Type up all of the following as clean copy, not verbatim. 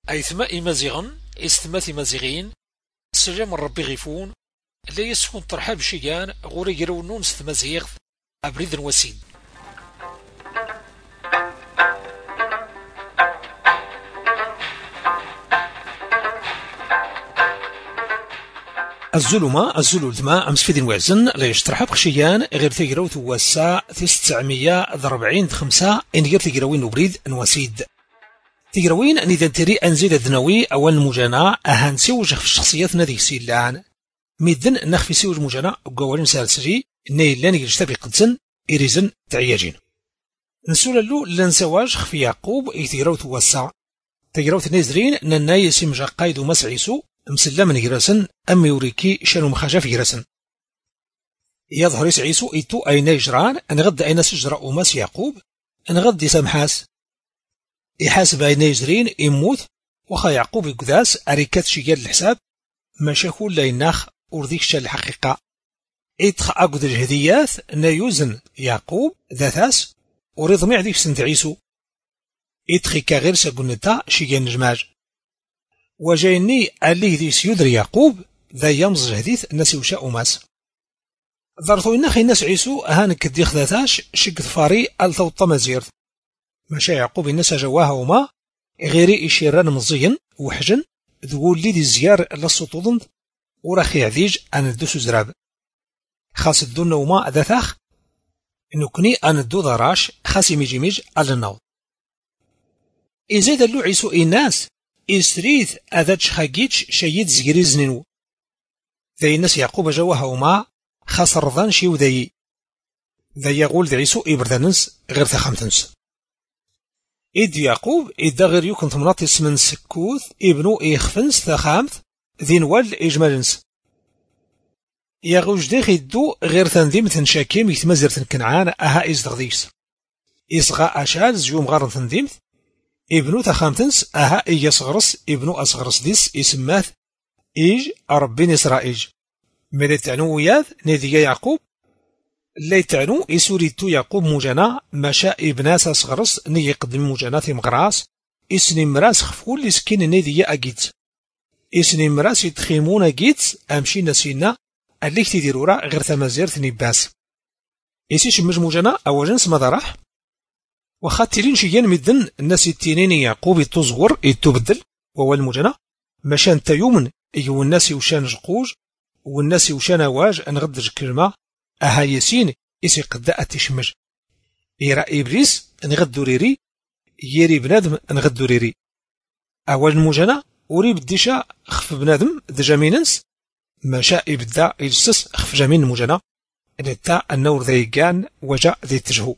أيثما إمازيغن إستمات إمازيغين سلام ربي غيفون لا يسكن ترحاب شيان غوري يرونون ستمازيغ أبريد وسيد. الزلمة أمس في دين وعزن لا يشترحب خشيان غير تيقراو تواسا 945 إن غير تيقراوين نبريد نواسيد تيقراوين أن إذا تري أنزيد الدنوي أول مجانا أهان سيوج في الشخصيات نادي سيلان ميدن نخفي سيوج مجانا وقوالين سالسجي نيلان يجتبي قدسن إريزن تعياجين نسول اللو لنسواج خفي يعقوب يتيقراو تواسا تيقراو تنيزرين ننا يسيم جاقايدو مسعيسو مسلم من جرسن أم يوريكي شنو مخاجة في جرسن يظهر عيسو إيتو أين يجران أن غد أين سجرا أماس يعقوب أن غد يسامحاس يحاسب أين يجرين يموت وخا يعقوب يقداس أريكات شيال الحساب ما شاكو لا يناخ أرضيكش الحقيقة إتخ أقد الهديات نيوزن يعقوب ذاتاس وريض معديك سنت عيسو إتخي كغير ساقنتا شيال نجماج وجايني اللي ذي سيدر يعقوب ذا يمز الهديث الناس وشاء ماس ضرطو إنخي الناس عيسو هانك ديخ ذاتاش شق ثفاري ألثو الطمازير مشا يعقوب الناس جواها وما غيري إشيران مزين وحجن ذقول لي دي الزيار للسطوضن ورخي عذيج أن الدوس زراب خاص الدون وما ذاتاخ نكني أن الدو ضراش خاسي ميجي على النوض إزايد اللو عيسو الناس إسريث أذاتش خاقيتش شيد زجريزنينو ذي الناس يعقوب جواها وما خسر ظن شيو ذي يقول ذي عيسو إبردانس غير ثخمتنس إد يعقوب إدا غير يكون تمناطس من سكوث ابنو إيخفنس ثخامث ذي نوال إجمالنس يغوج ديخ يدو غير تنظيم تنشاكيم يتمزر تنكنعان أها إزدغديس إصغى أشال زيوم غارن تنظيم ابنو تخامتنس أها يصغرس ابنو أصغرس ديس يسماث إيج أربين إسرائيل ملي تعنو وياذ نيديا يعقوب اللي تعنو إسوريتو يعقوب مجانا مشا ابناس أصغرس ني يقدم مجانات مغراس إسني مراس خفول لسكين نيديا أجيت إسني مراس يتخيمون أجيت أمشي نسينا اللي تديرورا غير ثمازير نباس إسيش مجموجانا أو جنس مضراح وخاتلين شيان مدن الناس التنين يعقوب يتزغر يتبدل وهو المجنى مشان تيومن ايو الناس وشان جقوج والناس وشان واج انغدج كلمة اها يسين اسي قداء تشمج يرى ابليس انغدو ريري يري بنادم انغدو ريري اول المجنى وريب الدشا خف بنادم دجاميننس ما شاء يبدا يجسس خف جمين المجنى نتا النور ذي كان وجاء ذي تجهو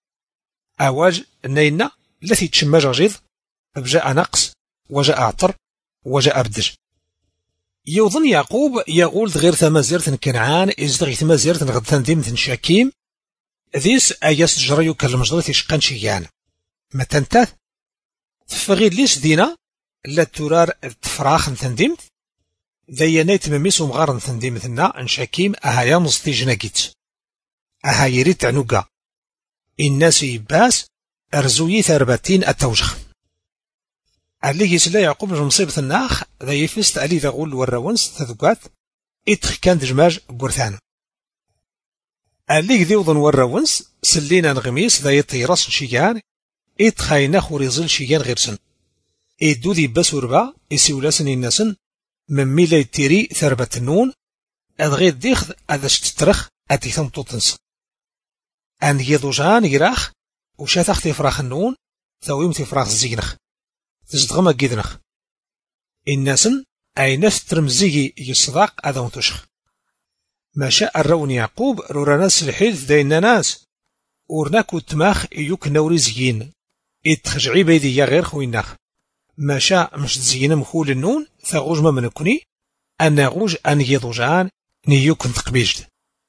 أواج نينا التي تشمج غيظ فجاء نقص وجاء عطر وجاء بدج يوظن يعقوب يقول غير ثمازيرة كنعان إزدغي ثمازيرة غد تنديم شاكيم ذيس أياس جريو كالمجرة شقان شيان ما تنتاث تفغيد ليش دينا لا ترار تفراخ تنديم ذي نيت مميس ومغار تنديم ثنا شاكيم أها يامز تيجناكيت أها يريد عنوكا الناس يباس أرزوي ثربتين التوجخ اللي يسلا يعقوب مصيبة الناخ ذا يفست علي ذا غول والروانس تذكات إتخ كان دجماج بورثان اللي ذي وضن والروانس سلينا نغميس ذا يطيرس شيان إتخ يناخ وريزل شيان غير سن إدو ذي باس وربا إسيولاسن الناسن من ميلا يتيري ثربت النون أدغيد ديخ أذا شتترخ أتي ثمتوتنس أن يضوجان يراخ وشاتخ تفراخ النون ثويم تفراخ الزينخ تزدغم جدنخ الناسن أي نفس ترمزيجي يصداق أذا وتشخ ما شاء الرون يعقوب روراناس الحيث دين ناس ورناكو تماخ يوك نوري زيين اتخجعي بيدي يا غير خويناخ ما شاء مش تزيين مخول النون ثغوج ما منكني أن يغوج أن يضوجان نيوك تقبيجد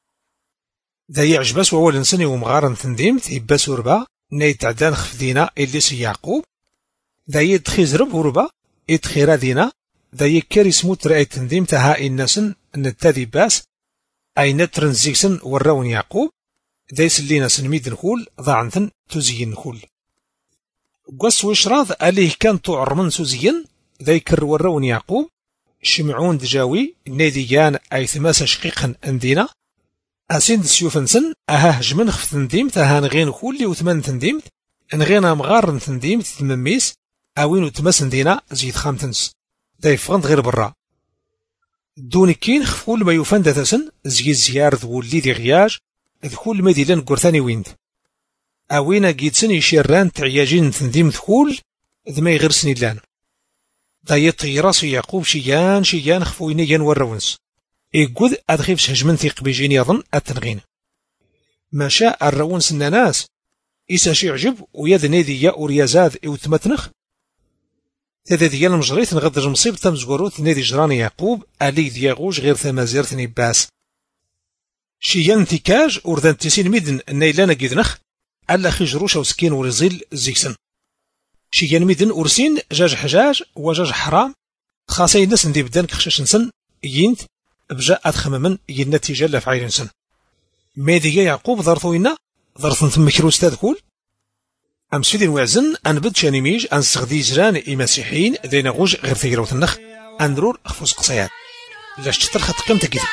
ذا يعجبس وهو الانسان ومغارن تنديم تيباس وربا نيتعدان خفدينا اللي سي يعقوب ذا يدخي زرب وربا يدخي دينا ذا يكري سموت رأي تنديم تها الناسن نتذي باس أي نترن زيكسن وراون يعقوب ذا يسلينا سنميد نخول ضاعنثن تزيين نخول قص وشراض أليه كان تعرمن سوزيين ذيكر ورون يعقوب شمعون دجاوي ناديان أي ثماس شقيقا أندينا أسين سيوفنسن أها هجمن خف تنديمت أها نغين كولي وثمان تنديمت نغينا مغار تنديمت تمميس أوين وتماس ندينا زيد خامتنس دايفغند غير برا دوني كين خفول ما يفند تسن زي زيار ذولي دي غياج ذكول ما ديلان قرثاني ويند أوينا جيدسن يشيران تعياجين تنديم ذكول ذما يغرسني لان دا يطيراس يعقوب شيان خفويني ين ورونس إيقود أدخيفش هجمن ثيق بيجين يظن التنغين ما شاء الرونس الناس إسا شي عجب ويد نادي يا أوريازاد إو تمتنخ تذا ديال المجريت نغدر مصيب تمزقروت نادي جراني يعقوب ألي دياغوج غير ثمازيرت نباس شيان ثيكاج أردان تسين ميدن نيلانا جيدنخ ألا خجروش أو سكين ورزيل زيكسن شيان ميدن أرسين جاج حجاج وجاج حرام خاصة الناس ندي بدان كخشاش نسن ينت بجاء أدخممن النتيجة لفعيل نسن ميديا يعقوب ظرفوينا ظرف ثم كروس تذكول أم سيدي وعزن أن بد شانيميج أن سغدي جران إمسيحيين ذين غوج غير ثيروت النخ أندرور أخفوس قصيات لاش تترخط قيمتك كده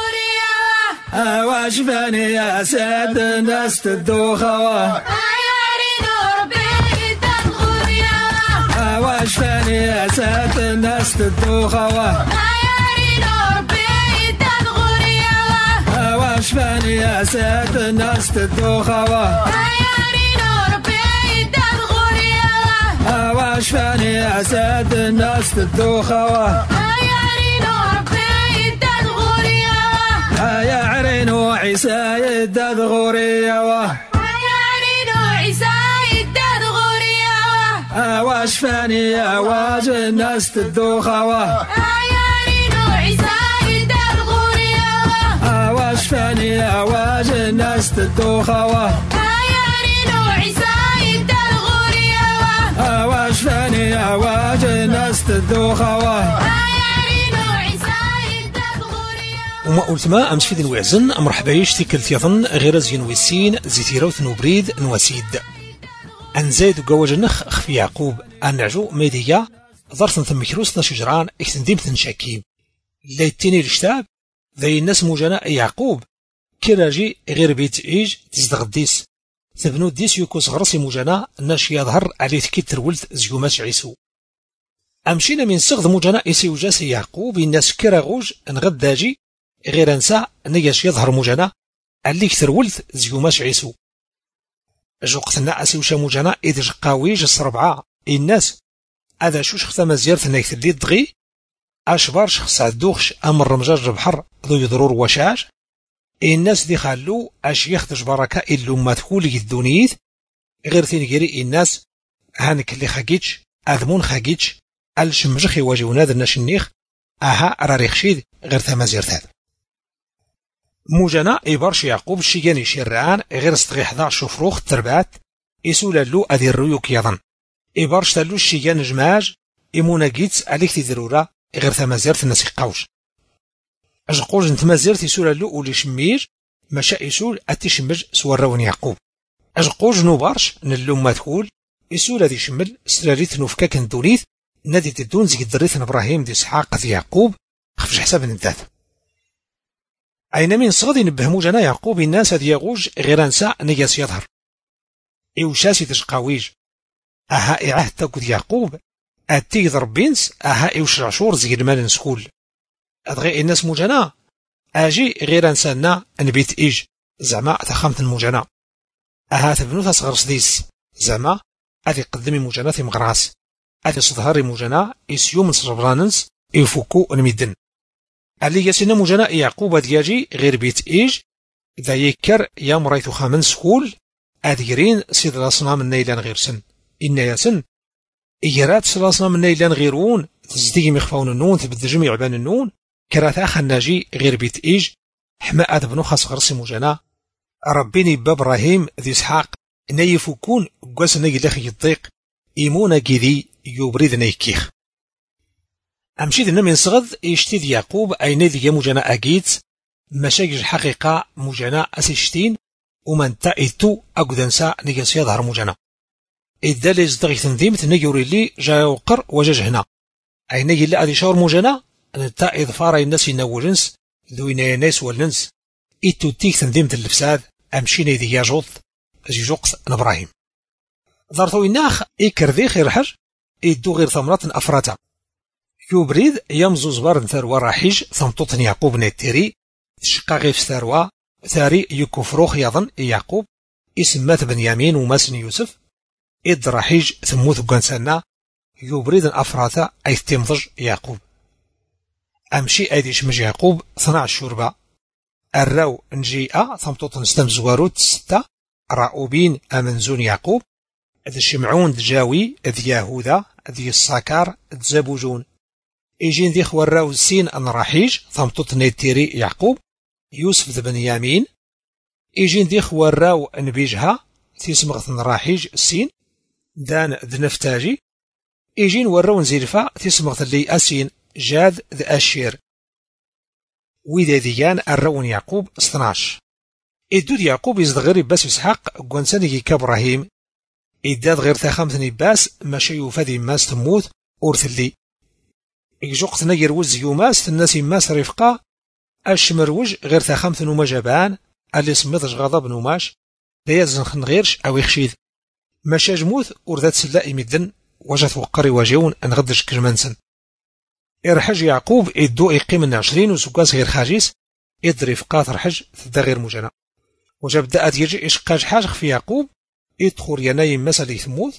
واجباني يا سيد الناس تدوخوا واجباني يا سيد الناس تدوخوا واجباني يا سيد الناس تدوخوا واجباني يا سيد الناس تدوخوا يا عرينو عيسى يداد غوريا يا عرينو عيسى يداد غوريا واشفاني يا واج الناس تدوخوا يا عرينو عيسى يداد غوريا واشفاني يا واج الناس تدوخوا يا عرينو عيسى يداد غوريا واشفاني يا واج الناس تدوخوا وما قلت ما أمس في وعزن مرحبا يشتكل يظن غير زين ويسين زيتيروت نوبريد نواسيد أن زيد وقواج النخ أخفي يعقوب أن نعجو ميديا ظرف ثم كروسنا شجران اكتنديم تنشاكيب ليتيني الشتاب ذي الناس موجنا يعقوب كراجي غير بيت إيج تزدغديس ثبنو ديس يكوس غرسي موجنا ناش يظهر عليه كتر ولد زيوماش عيسو أمشينا من صغد موجنا إسي وجاسي يعقوب الناس كراغوج نغداجي غير انسى نياش يظهر موجنا اللي كثر ولد زيوماش عيسو جوقتنا اسي وشا موجنا إذ قاويج السربعة الناس هذا شوش ختا مزيرت نايك اللي دغي اشبار شخص عدوخش امر رمجاج البحر ذو يضرور وشاج الناس دي خالو اش يخدج بركة إلو ما تكولي الدونيث غير ثينيري الناس هانك اللي خاقيتش اذمون خاقيتش الشمجخي واجهونا ذا الناشنيخ اها راريخشيد غير ثمازيرت هذا موجنا إبارش يعقوب شيغاني شيران غير استغي 11 شفروخ تربات إسولا لو أدي الريوك يظن إبارش تلو الشيغان جماج إمونا جيتس عليك تدرورا غير ثمازيرت الناس يقاوش أجقوج نتمازيرت إسولا لو أولي شميج مشا إسول أتشمج سوراون يعقوب أجقوج نوبارش نلو ما تقول إسولا دي شمل سراريت نوفكاك ندونيث نادي تدون زي دريث إبراهيم دي إسحاق ذي يعقوب خفش حساب الذات أين من صغد ينبه موجنا يعقوب الناس دياغوج غير انسى نياس يظهر إوشاسي تشقاويج أها إعاه تاكد يعقوب أتي ضربينس أها إوش عشور زي المال نسكول أدغي الناس موجنا أجي غير انسانا نبيت إيج زعما تخامت الموجنا أها تبنو تصغر سديس زعما أذي قدمي موجنا في مغراس أذي صدهاري موجنا إسيوم صبراننس إفوكو نميدن اللي يسنا موجنا يعقوب دياجي غير بيت إيج ذا يكر يا مريثو خامن سكول أديرين سيد الأصنام النيلان غير سن إنا ياسن إيرات سيد الأصنام النيلان غيرون تزدي مخفون النون تبد جميع بان النون كرات أخا الناجي غير بيت إيج حما أدبنو خاص غرسي موجنا ربيني باب إبراهيم ذي إسحاق نيفوكون قواس نيجي لخي الضيق إيمونا كذي يبريد نيكيخ أمشيد من صغد يشتيد يعقوب أين ذي موجنا أجيت مشاكل الحقيقة موجنا أسيشتين ومن تأيتو أقدنسا نيجاس يظهر موجنا إذا ليز دغي تنظيمت نيجوري لي جا وقر وجاج هنا أين يلا أدي شاور موجنا نتا إظفار الناس ينوجنس ذوينا ناس والنس إتو تيك تنظيم الفساد أمشينا ذي ياجوط جوقس إبراهيم ضرطو إناخ إكردي خير حر إدو غير ثمرات أفراتا يوبريد يمزو زبار ثروة راحيج ثمطوطن يعقوب نيتيري شقا غيف ثروة ثاري يكفروخ يظن يعقوب اسمات بنيامين وماسن يوسف إد راحيج ثموث قنسانا يوبريد أفراتا أي تمضج يعقوب أمشي أيدي شمج يعقوب 12 شوربة الراو نجيئة ثمطوطن ستمزواروت 6 راؤوبين أمنزون يعقوب ذي شمعون دجاوي ذي يهوذا ذي الساكار زبوجون إيجين ذي خوراو السين أن راحيج ثمطوط نيتيري يعقوب يوسف ذي بنيامين إيجين ذي خوراو نبيجها تيسمغ راحيج السين دان ذي نفتاجي إيجين وراو نزيرفا تيسمغ ذي أسين جاد ذي أشير وإذا ذيان الراون يعقوب 12 إدود يعقوب يزدغري باس إسحاق قوانساني كابراهيم إداد غير ثاخمتني باس ماشي يوفادي ماس تموت أورثلي إجوقت نجر وز يوماس الناس ماس رفقا أشمروج غير ثاخمتن ومجابان اللي سميتش غضب نوماش ليزن خنغيرش أو يخشيد ماشا جموت أورثات سلاء مدن وجت وقري واجيون أنغدش كرمانسن إرحج يعقوب إدو إقيم 20 وسكاس غير خاجيس إد رفقات رحج ثدا غير مجانا وجبدأت يجي إشقاج حاجخ في يعقوب إدخور ينايم مسألة يثموت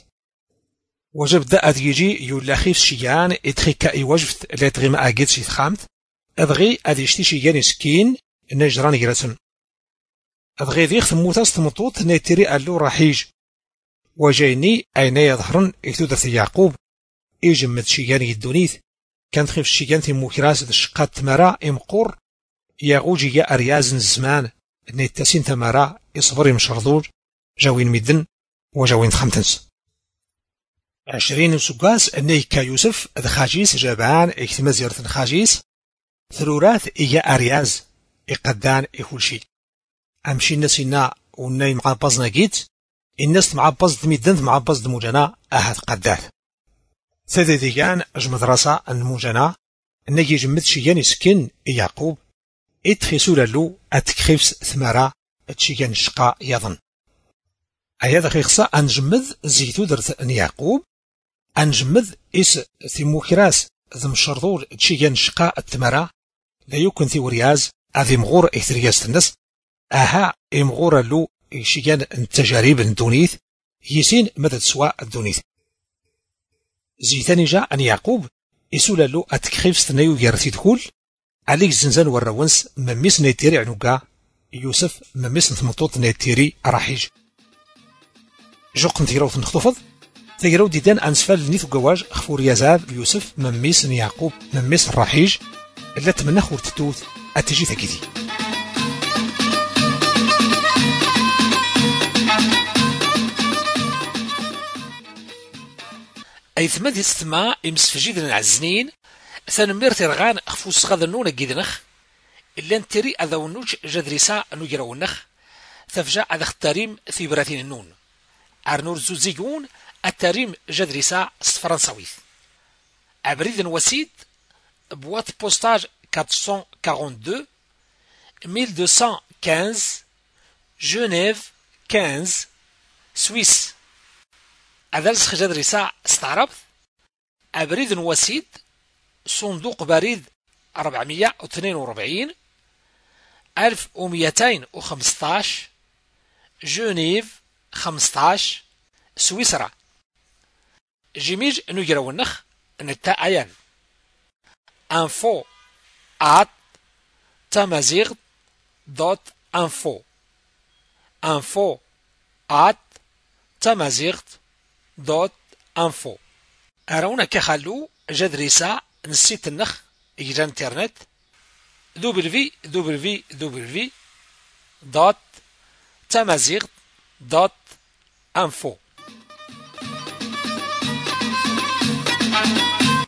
وجبدأت يجي يولاخيف شيان إدخيكا إيواجفت لاتغي ما أجيتش يتخامت أدغي أديشتي شيان سكين نجران يرسن أدغي ذيخ ثموتاس تمطوط نيتري ألو رحيج وجيني أين يظهرن إكتودة يعقوب إيجمت شيان يدونيث كانت خيف شيان تموكراس الشقات تمارا إمقور يغوجي يا أريازن الزمان نيتاسين تمارا إصبري مشرضور جاوين مدن وجاوين خمتنس 20 سكاس نيكا يوسف الخاجيس جابان اكتمازيرت الخاجيس ثرورات إيا أرياز إقدان إكل أمشي الناس وناي معبزنا جيت الناس معبز دميدن معبز دموجنا أهد قدات ثلاثيان مدرسة الموجنا نجي جمد شيان سكن يعقوب اتخيسو لالو اتكخيفس ثمارا اتشيان شقا يظن أيضا خيخصا أنجمد زيتو درت يعقوب أنجمد إس ثموكراس ذم شرطور اتشيان شقا الثمارا لا يمكن ثورياز أذي مغور إثرياس الناس أها إمغور لو شيان التجارب الدونيث يسين مدى سواء الدونيث زيتاني جاء أن يعقوب إسولا لو أتكخيف ستنايو يارتي دخول عليك الزنزان والروانس مميس نيتيري عنوكا يوسف مميس نثمطوط نيتيري راحيج جوق نتيراو تنخطفض تيراو ديدان أنسفال نيثو قواج خفور يزاد يوسف مميس يعقوب مميس الراحيج اللي تمنى خور تتوث أتجي ثكيدي أي ثمد يستمع إمسفجيد العزنين ثنمير ترغان خفوس غذنون جيدنخ إلا نتري أذونوش جدريسا نجرونخ ثفجع أذا اختاريم في براتين النون أرنور زوزيون التاريم جدريسا فرنساويث أبريد وسيد بوات بوستاج 442 1215 جنيف 15 سويس أذلسخ جدريسا استعربت أبريد وسيد صندوق بريد 442 1215 جنيف 15 سويسرا جيميج نجرونخ نتا أيان info at tamazigh.info info at tamazigh.info أرونا كخلو جدريسا نسيت النخ إجرى انترنت www.tamazigh.info